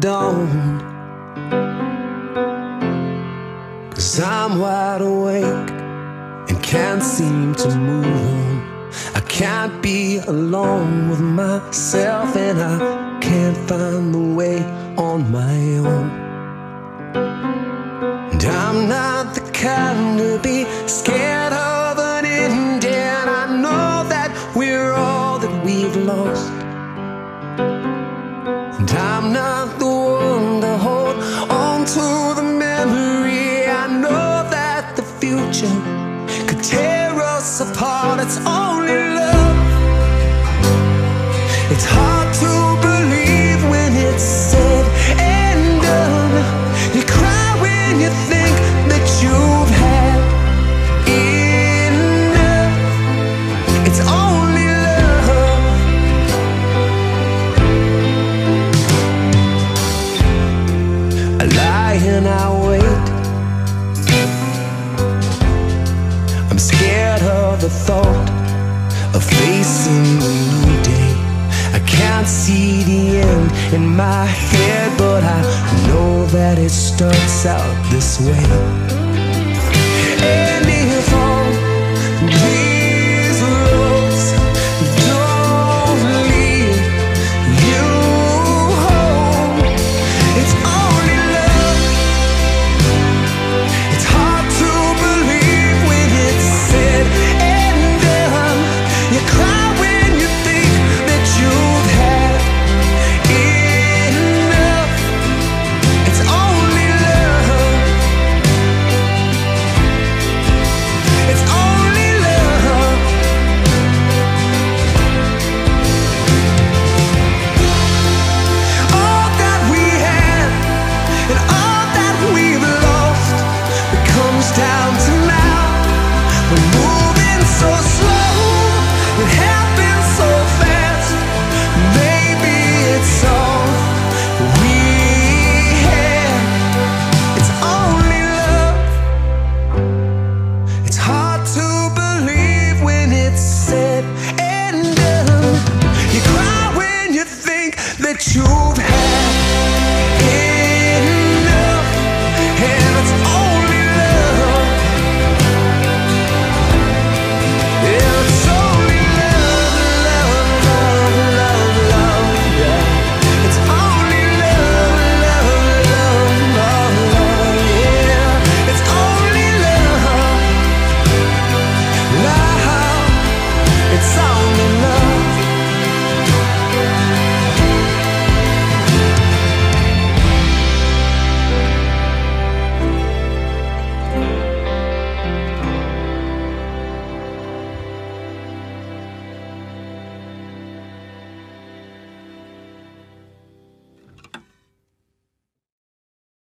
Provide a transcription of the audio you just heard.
dawn. 'Cause I'm wide awake and can't seem to move on. I can't be alone with myself, and I can't find the way on my own. And I'm not the kind to be scared of an end, and I know that we're all that we've lost. And I'm not the one to hold on to the memory. I know that the future could tear us apart. It's only love. It's hard to believe when it's said and done. You cry when you think that you've had enough. It's only love. I lie and I wait. I'm scared of the thought of facing the new day. I can't see the end in my head, but I know that it starts out this way.